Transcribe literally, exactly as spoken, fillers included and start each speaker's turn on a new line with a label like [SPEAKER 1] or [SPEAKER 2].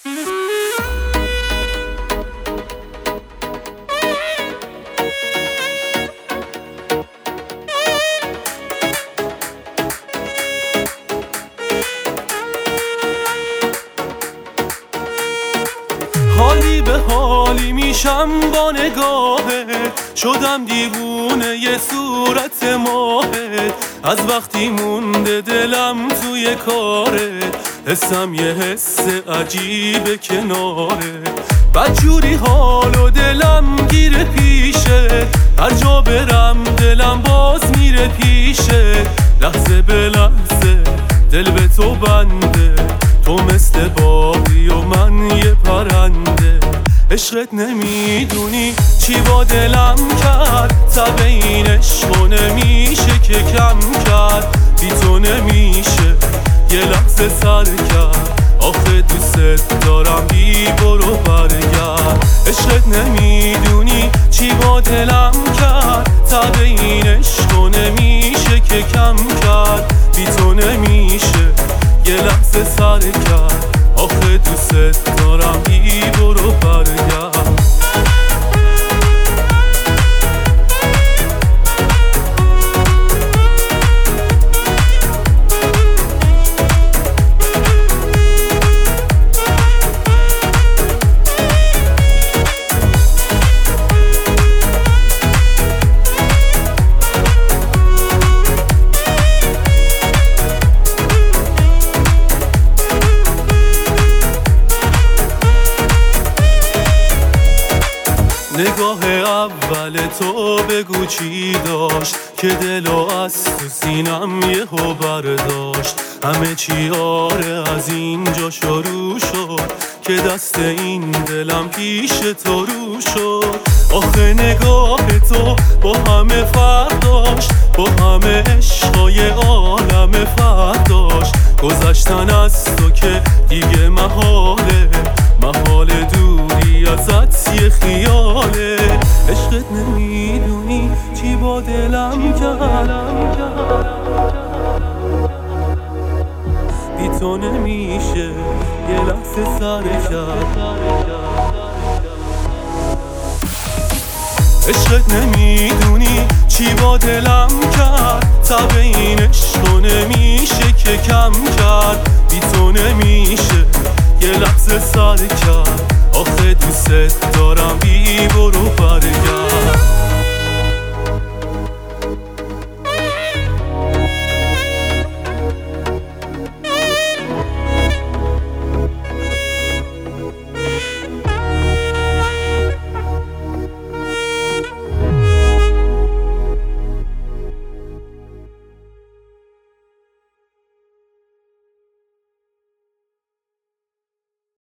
[SPEAKER 1] حالی به حالی میشم با نگاهت، شدم دیوونه یه صورت ماهت. از وقتی مونده دلم توی کارت، حسم یه حس عجیب کنارت. بدجوری حال و دلم گیره پیشه، هر جا برم دلم باز میره پیشه. لحظه به لحظه دل به تو بنده، تو مثل باقی و من یه پرنده. عشقت نمیدونی چی با دلم کرد، تب این عشقو نمیشه که کم کرد. بی تو نمیشه یه لحظه سر کرد، آخه دوست دارم بی برو برگرد. عشقت نمیدونی چی با دلم کرد، تب این عشقو نمیشه که کم کرد. بی تو نمیشه یه لحظه سر کرد، آخه دوست دارم بی برو برگرد. نگاه اول تو بگو چی داشت، که دلو از تو سینم یهو برداشت. همه چی آره از اینجا شروع شد، که دست این دلم پیش تو رو شد. آخه نگاه تو با همه فرق داشت، با همه عشقای عالم فرق داشت. گذشتن از تو که دیگه محاله، محال دوری ازت یه خیاله. عشقت نمیدونی چی با دلم کرد، بی تو نمیشه یه لحظه سر کرد. عشقت نمیدونی چی با دلم کرد، تب این عشقو نمیشه که کم کرد. بی تو نمیشه یه لحظه سر کرد، آخه دوست دارم بی برو برگرد.